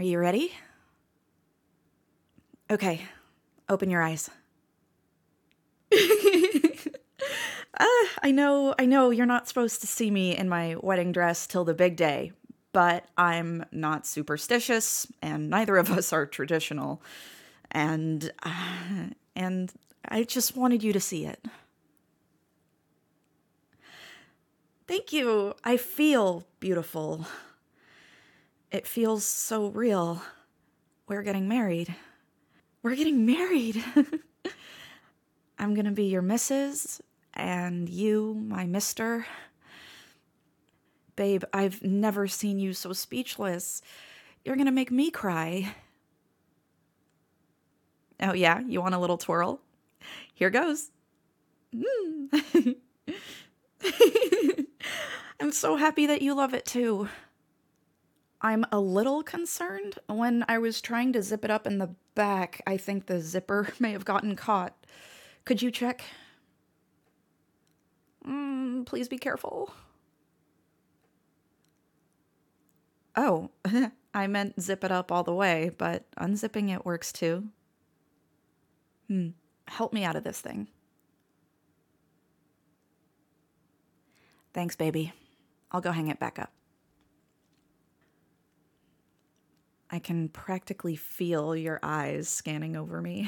Are you ready? Okay, open your eyes. I know you're not supposed to see me in my wedding dress till the big day, but I'm not superstitious, and neither of us are traditional. And and I just wanted you to see it. Thank you. I feel beautiful. It feels so real. We're getting married. We're getting married. I'm gonna be your missus, and you, my mister. Babe, I've never seen you so speechless. You're gonna make me cry. Oh, yeah? You want a little twirl? Here goes. I'm so happy that you love it too. I'm a little concerned. When I was trying to zip it up in the back, I think the zipper may have gotten caught. Could you check? Please be careful. Oh, I meant zip it up all the way, but unzipping it works too. Help me out of this thing. Thanks, baby. I'll go hang it back up. I can practically feel your eyes scanning over me.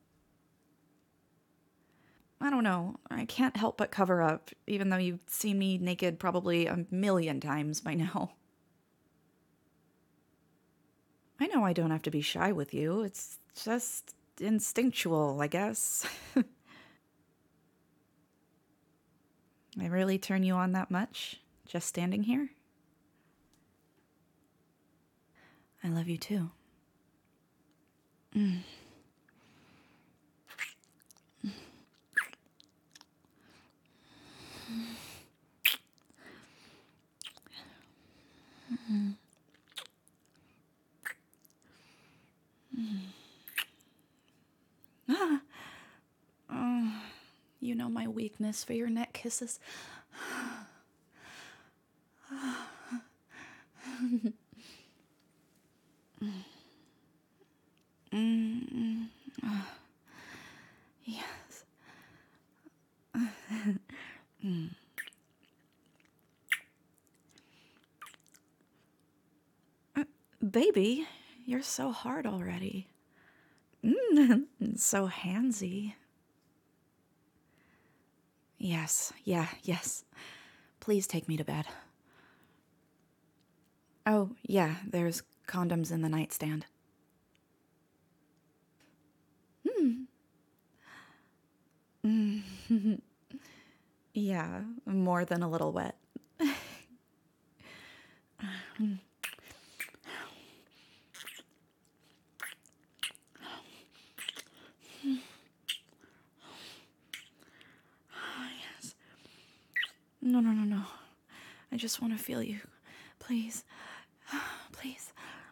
I don't know. I can't help but cover up, even though you've seen me naked probably a million times by now. I know I don't have to be shy with you. It's just instinctual, I guess. I really turn you on that much, just standing here? I love you too. You know my weakness for your neck kisses. Yes. Baby, you're so hard already. So handsy. Yes, yes. Please take me to bed. Oh, yeah, there's condoms in the nightstand. Yeah, more than a little wet. Yes. No. I just want to feel you. Please. Please.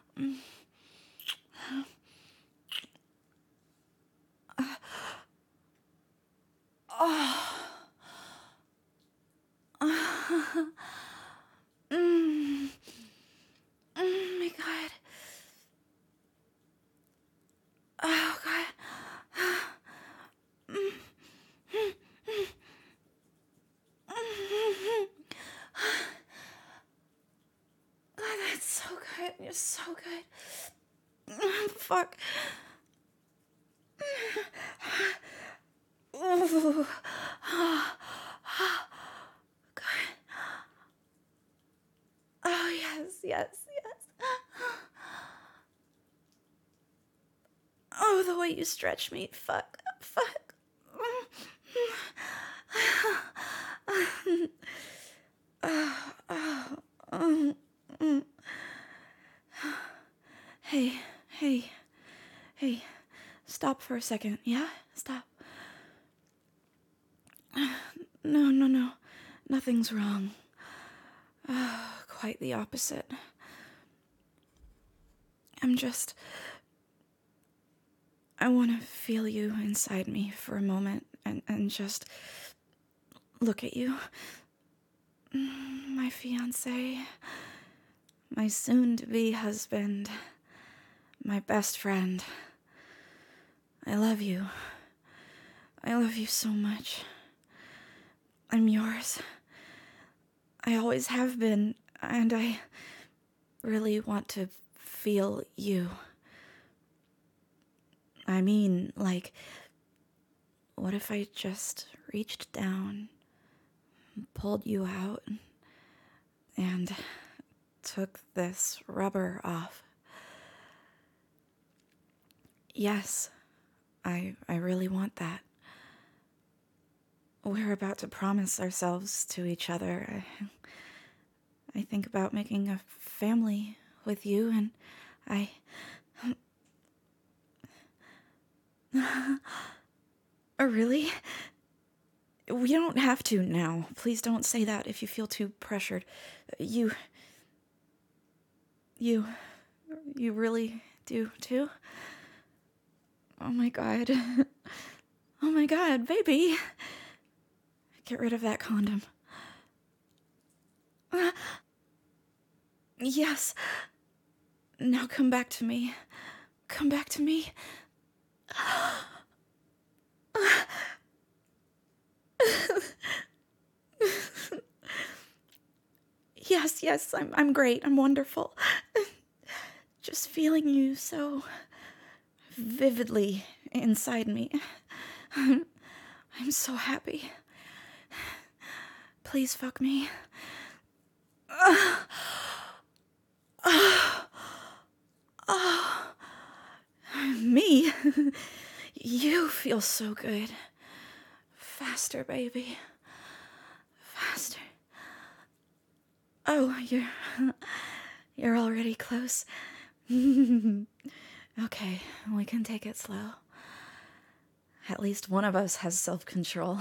Oh my God. Oh God. God, that's so good. You're so good. Fuck. Ooh. God. Oh, yes. Oh, the way you stretch me. Fuck. Hey. Stop for a second, yeah? Stop. No. Nothing's wrong. Quite the opposite. I want to feel you inside me for a moment and just look at you. My fiancé, my soon-to-be husband. my best friend. I love you. I love you so much. I'm yours. I always have been, and I really want to feel you. I mean, like, what if I just reached down, pulled you out, and took this rubber off? Yes, I really want that. We're about to promise ourselves to each other. I think about making a family with you, and I... Really? We don't have to now. Please don't say that if you feel too pressured. You really do, too? Oh my god. Oh my god, baby. Get rid of that condom. Yes. Now come back to me. Come back to me. Yes, I'm great. I'm wonderful. Just feeling you so vividly inside me. I'm so happy. Please fuck me. Me? You feel so good. Faster, baby. Faster. Oh, you're already close. Okay, we can take it slow. At least one of us has self-control.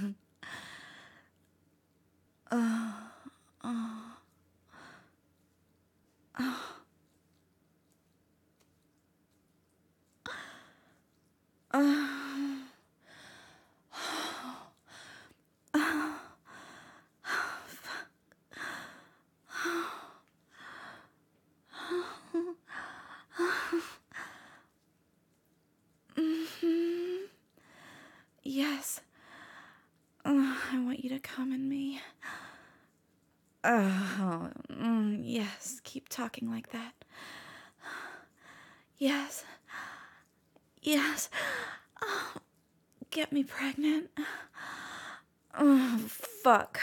Yes. I want you to come in me. Yes, keep talking like that. Yes. Yes. Oh, get me pregnant. Oh, fuck.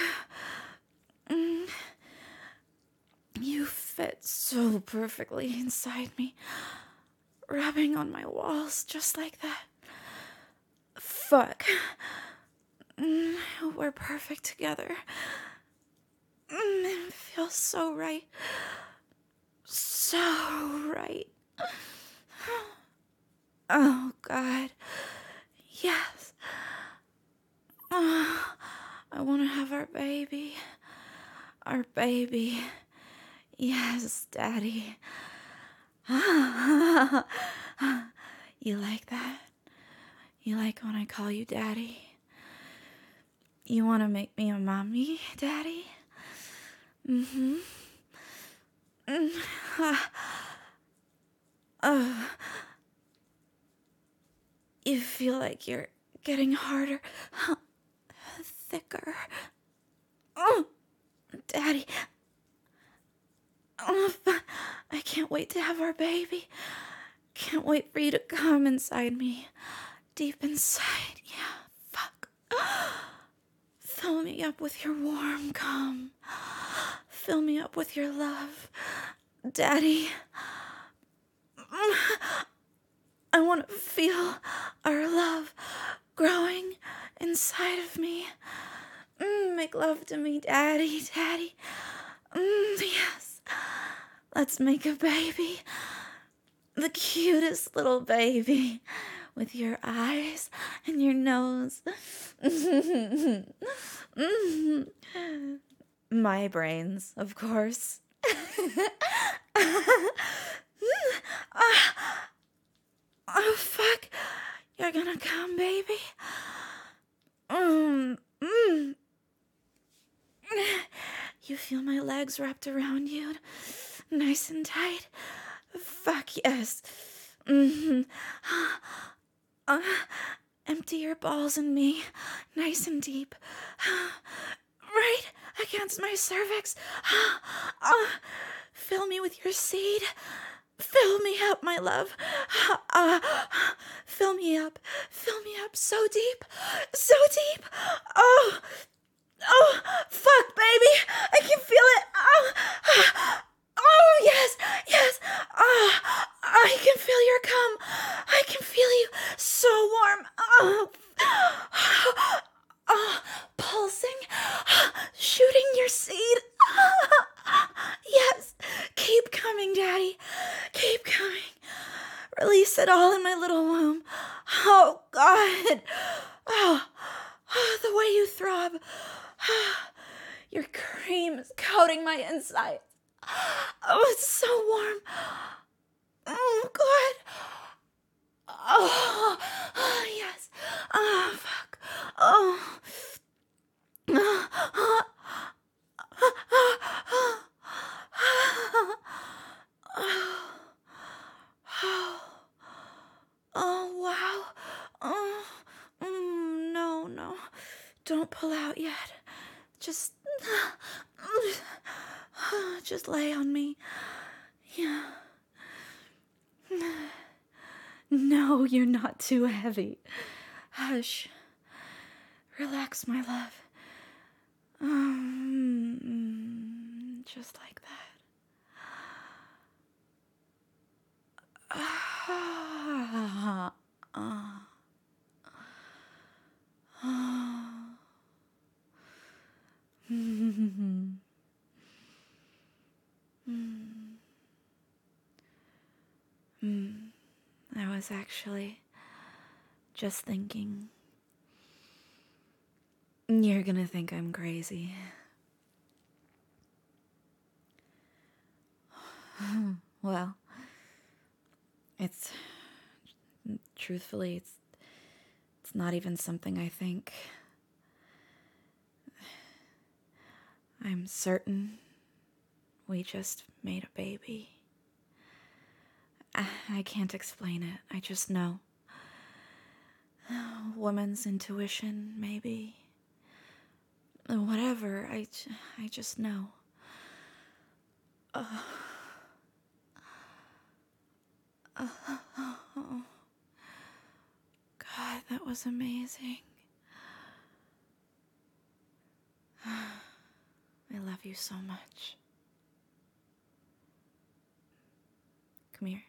You fit so perfectly inside me, rubbing on my walls just like that. Fuck. We're perfect together. It feels so right. So right. Oh, God. Yes. I want to have our baby. Our baby. Yes, Daddy. You like that? You like when I call you Daddy? You want to make me a mommy, Daddy? Mm-hmm. You feel like you're getting harder, thicker. Daddy. I can't wait to have our baby. Can't wait for you to come inside me. Deep inside. Yeah, fuck. Fill me up with your warm cum. Fill me up with your love. Daddy. I want to feel our love growing inside of me. Make love to me, Daddy, Daddy. Yes. Let's make a baby. The cutest little baby. With your eyes and your nose. My brains, of course. Oh, fuck. You're gonna come, baby? You feel my legs wrapped around you? Nice and tight? Fuck yes. Mm-hmm. Uh, Empty your balls in me, nice and deep. Right against my cervix. Fill me with your seed. Fill me up, my love. Uh, Fill me up. Fill me up so deep. So deep. Oh, oh, fuck, baby. I can feel it. Oh, yes, yes. I can feel your cum. I can feel you so warm. Pulsing, shooting your seed. Yes, keep coming, Daddy. Keep coming. Release it all in my little womb. Oh, God. The way you throb. Your cream is coating my insides. Oh, it's so warm. Oh, God. Yes. Oh, fuck. Oh. Oh, wow. Oh, no, no. Don't pull out yet. Just lay on me. Yeah. No, you're not too heavy. Hush. Relax, my love. Just like that. I was actually just thinking, you're gonna think I'm crazy. Well, truthfully, it's not even something I think. I'm certain we just made a baby. I can't explain it. I just know. Woman's intuition, maybe. Whatever. I just know. God, that was amazing. I love you so much. Come here.